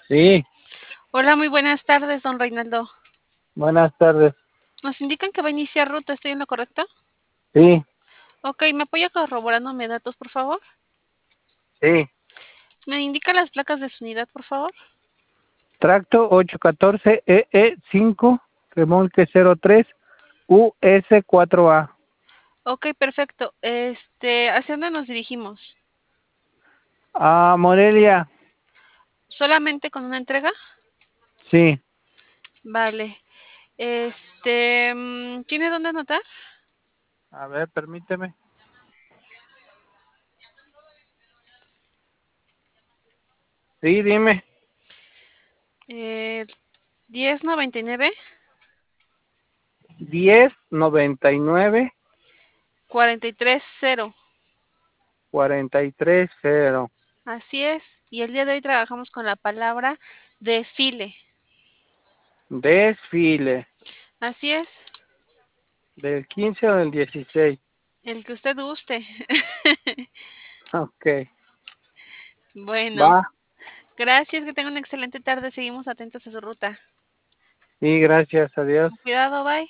Sí, Hola, muy buenas tardes, don Reinaldo. buenas tardes. Nos indican que va a iniciar ruta, ¿estoy en lo correcto? Sí, Ok, ¿me apoya corroborándome datos, por favor? sí. ¿Me indica las placas de su unidad, por favor? Tracto 814 EE5, remolque 03 US4A. Ok, perfecto. ¿Hacia dónde nos dirigimos? A Morelia, ¿Solamente con una entrega? sí. Vale. ¿Tiene dónde anotar? A ver, permíteme. Sí, dime. Eh, 1099 1099 430. 430. Así es. Y el día de hoy trabajamos con la palabra desfile. Desfile. Así es. ¿Del 15 o del 16? El que usted guste. Ok, Bueno, va. gracias, que tenga una excelente tarde. Seguimos atentos a su ruta. Sí, gracias, adiós. Con cuidado, bye.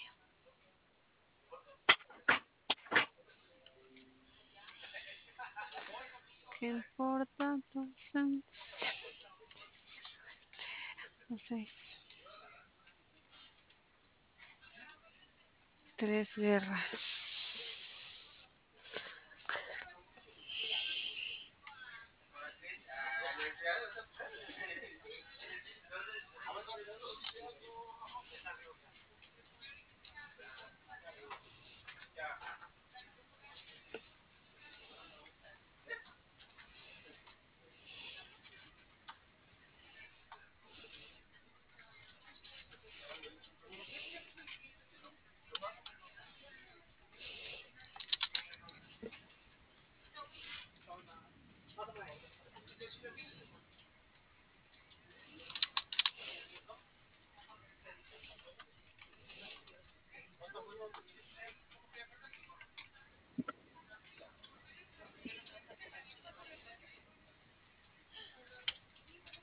¿Qué importa tu ausencia? No sé. Tres guerras.